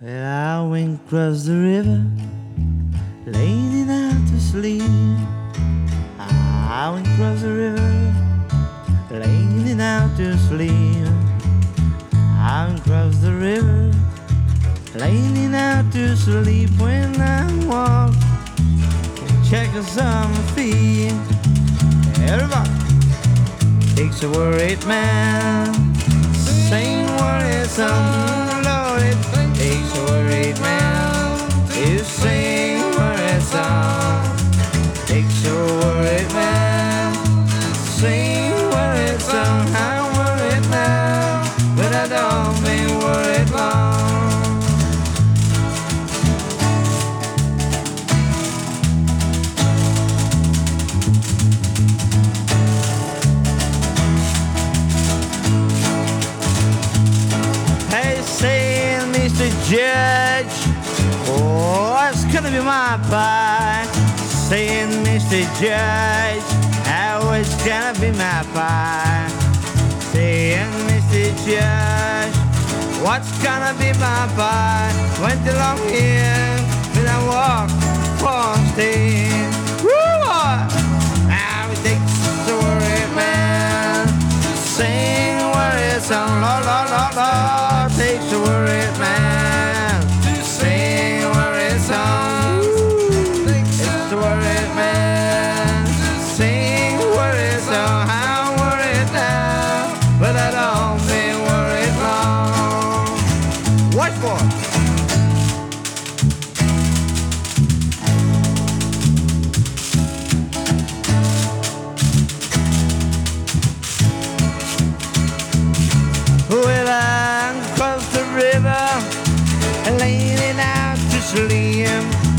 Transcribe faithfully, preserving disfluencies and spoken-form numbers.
Well, I went across the river, laying out to sleep. I went across the river, laying out to sleep. I went across the river, laying out to sleep. When I walk, check us on my feet. Everybody takes a worried man, sing worried song, Lord, it takes a worried man to sing worried song. Takes a worried man, sing worried song. I'm worried now, but I don't be worried long. Mister Judge, what's gonna be my pie? Saying, Mister Judge, how it's gonna be my pie? Saying, Mister Judge, what's gonna be my pie? Went along here, when I walk, cross the woo! Now it takes a worried man, sing worried song, la la la la. Takes a worried man to sing worried songs. Takes a worried man to sing worried songs. I'm worried now, but I don't be worried long. What for? Well, I crossed the river, laying out to sleep.